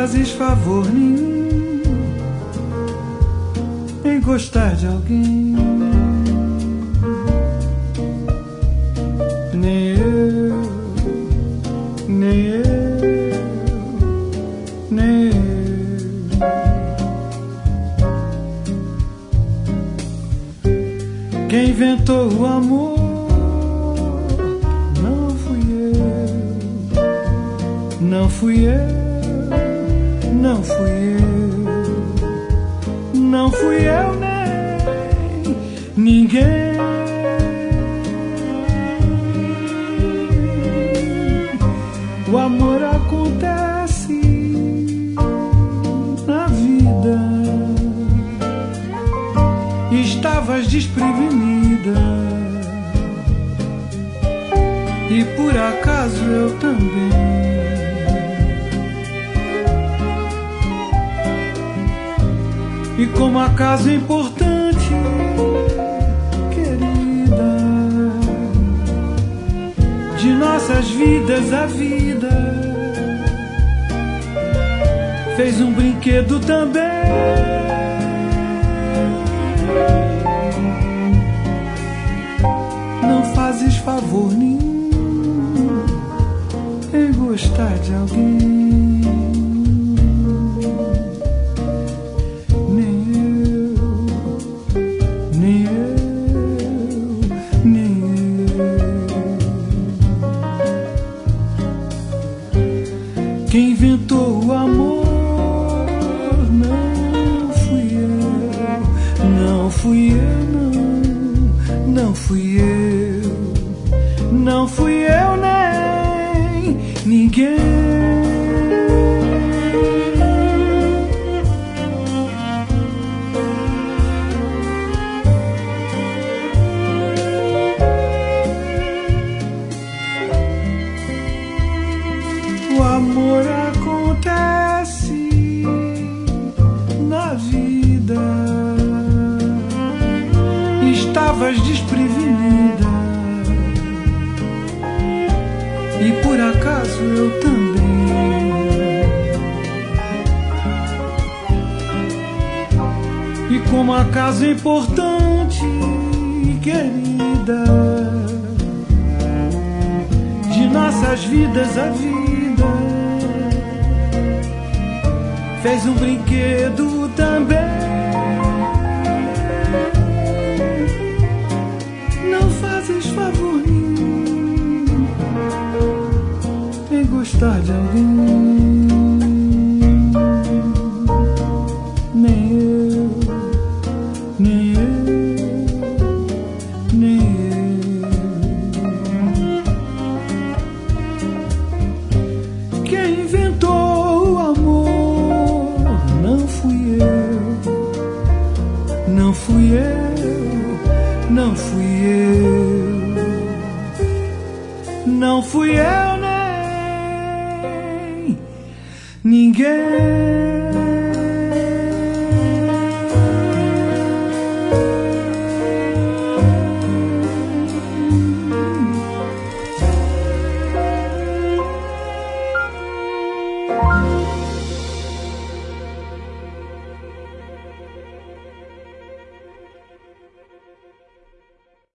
fazes favor nenhum em gostar de alguém. Nem eu, nem eu, nem eu. Quem inventou o amor não fui eu, não fui eu, não fui eu, não fui eu nem ninguém. O amor acontece na vida. Estavas desprevenida e por acaso eu também. E como acaso é importante, querida, de nossas vidas a vida fez um brinquedo também. Não fazes favor nenhum em gostar de alguém. Nem eu, nem eu, nem eu. Quem inventou o amor não fui eu, não fui eu, não fui eu, não fui eu nem ninguém. O amor acontece na vida. Estavas desprevenida e por acaso eu também. E como acaso é importante, querida, de nossas vidas a vida fez um brinquedo também. Não fazes favor nenhum em gostar de alguém. Nem eu, nem eu, nem eu. Quem inventou o amor não fui eu, não fui eu, não fui eu, não fui eu nem ninguém.